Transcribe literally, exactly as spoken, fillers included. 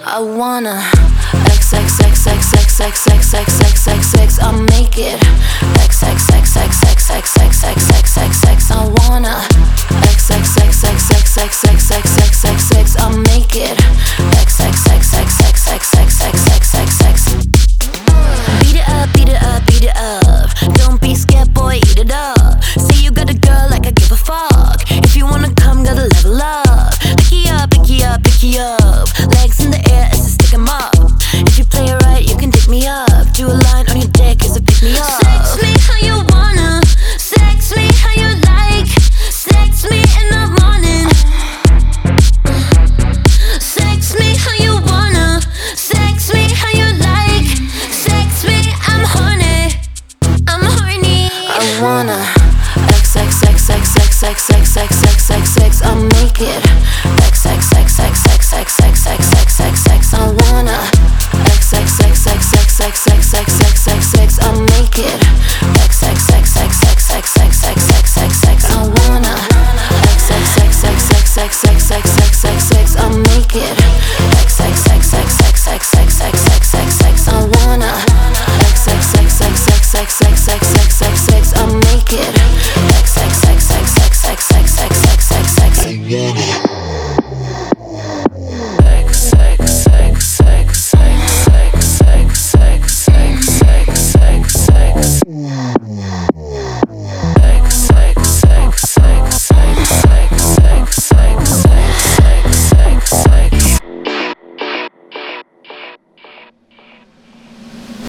I wanna X X X X X X X X X X X. I'll make it X X X X X X X X X X X. I wanna X X X X X X X X X X X. I'll make it X X X X X X X X X X. Beat it up, beat it up, beat it up. Don't be scared, boy, eat it up. Say you got a girl like I give a fuck. If you wanna come, gotta level up. Picky up, picky up, picky up. Legs in the air as I stick 'em up. If you play it right, you can dig me up. Do a line on your dick as a pick me up. Sex me how you wanna. Sex me how you like. Sex me in the morning. Sex me how you wanna. Sex me how you like. Sex me, I'm horny. I'm horny. I wanna X X X X X X X X X X X. I'll make it X X X X X X X X X X X. I wanna X X X X X X X X X X X. I'll make it X X X X X X X X X X X. I wanna X X X X X X X X X X X. I'll make it